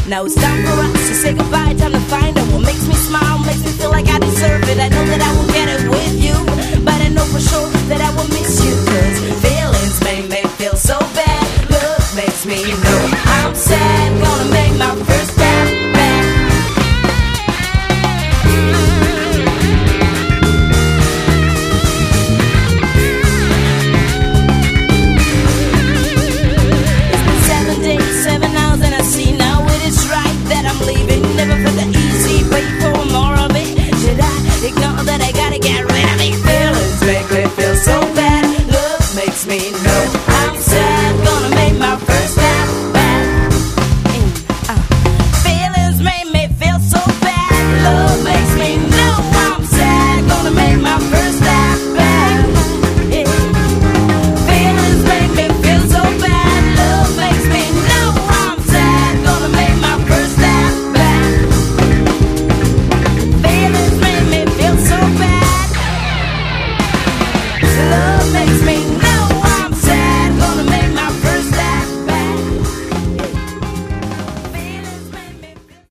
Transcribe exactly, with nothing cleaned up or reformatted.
Now it's time for us to say goodbye, time to find out what makes me smile, makes me feel like I deserve it. I know that I will get it with you, but I know for sure that I will miss you. Cause feelings make me feel so bad. Look makes me know I'm sad, gonna make my first